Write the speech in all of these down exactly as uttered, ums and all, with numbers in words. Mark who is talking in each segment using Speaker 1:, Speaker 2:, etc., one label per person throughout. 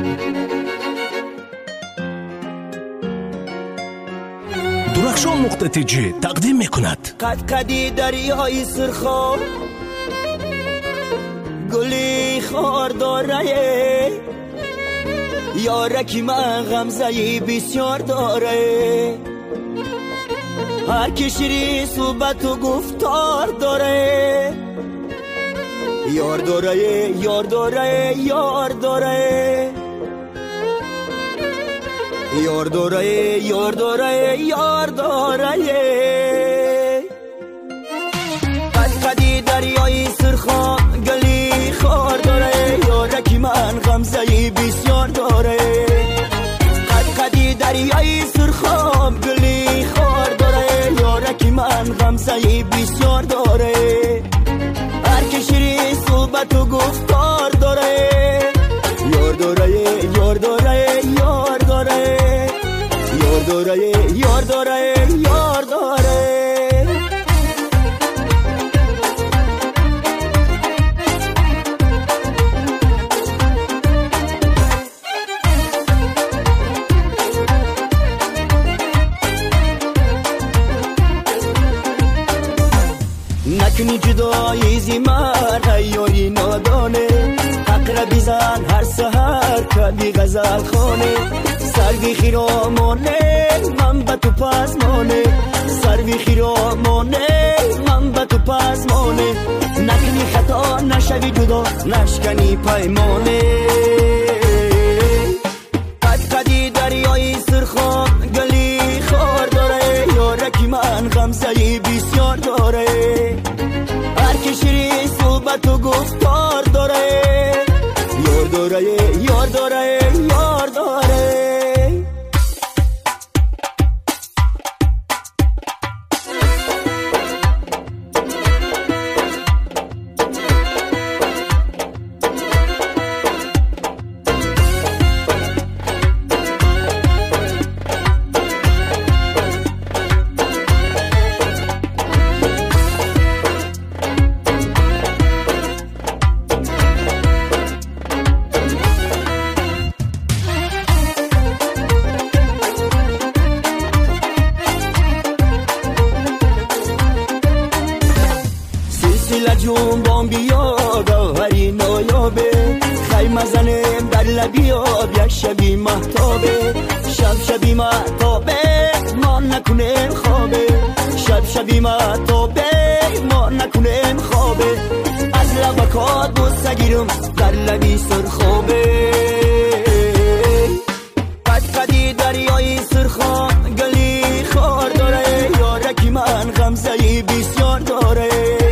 Speaker 1: درخشان نقطه تی جی تقدیم میکند.
Speaker 2: قد قدی دریای سرخاب گلی خار داره، یارکی من غمزهی بسیار داره، هر که شیری صحبت و گفتار داره، یار داره یار داره یار داره یار داره یار داره یار داره. قد قدی دریای سرخاب گلی خار داره، یارکی من غمزهی بسیار داره، قد قدی دریای سرخاب گلی خار داره، یارکی من غمزهی بسیار داره، هر که شیری صحبت و گفتار داره، یار داره یار داره یار داره یار داره یار داره یار داره. نکنی جدایی زی من یاری نادانه، حق بیزن هر سهر کبی غزل خانه، سروی خیرامانه من با تو پزمانه، سروی خیرامانه من با تو پزمانه، نکنی خطا نشوی جدا نشکنی پیمانه. قد قدی دریای سرخاب گلی خار داره، یارکی من غمزهی بسیار داره، هر که شیری صحبت و گفتار داره، یار داره یار داره یار داره. جون بام بیا گوهری نایابه، خیمه زنیم در لبی آب یک شبی محتابه، شب شبی محتابه ما نکنیم خوابه، شب شبی محتابه ما نکنیم خوابه، از لبکات بوسه گیرم در لبی سرخابه. قد قدی دریای سرخاب گلی خار داره، یارکی من غمزهی بسیار داره،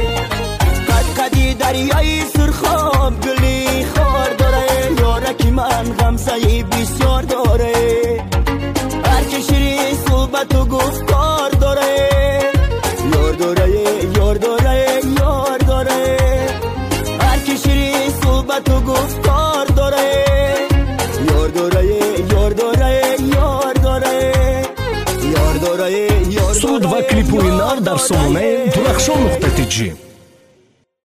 Speaker 2: دریای سرخاب گلی خار داره، یارکی من غمزهی بسیار داره، هر که شیری صحبت و گفتار داره، یار داره یار داره یار داره، هر که شیری صحبت و گفتار داره، یار داره یار داره یار داره یار داره یار داره.
Speaker 1: суд ва клипуи нав дар сомонаи Дурахшон нуқта ти ҷи.